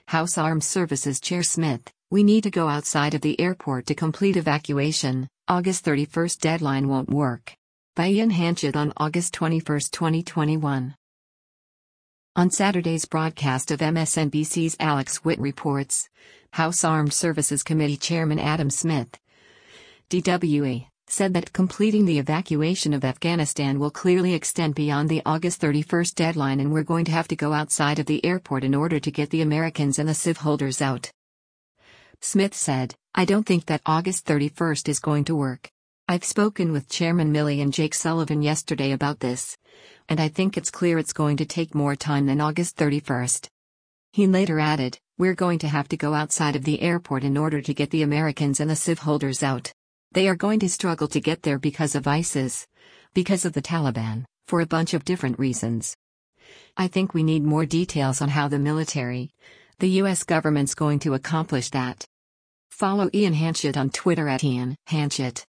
House Armed Services Chair Smith, "We need to go outside of the airport to complete evacuation. August 31st deadline won't work." By Ian Hanchett on August 21, 2021. On Saturday's broadcast of MSNBC's Alex Witt Reports, House Armed Services Committee Chairman Adam Smith, DWE, said that completing the evacuation of Afghanistan will clearly extend beyond the August 31st deadline, and we're going to have to go outside of the airport in order to get the Americans and the civ holders out. Smith said, "I don't think that August 31st is going to work. I've spoken with Chairman Milley and Jake Sullivan yesterday about this, and I think it's clear it's going to take more time than August 31st. He later added, "We're going to have to go outside of the airport in order to get the Americans and the civ holders out. They are going to struggle to get there because of ISIS, because of the Taliban, for a bunch of different reasons. I think we need more details on how the military, the U.S. government's going to accomplish that." Follow Ian Hanchett on Twitter at Ian Hanchett.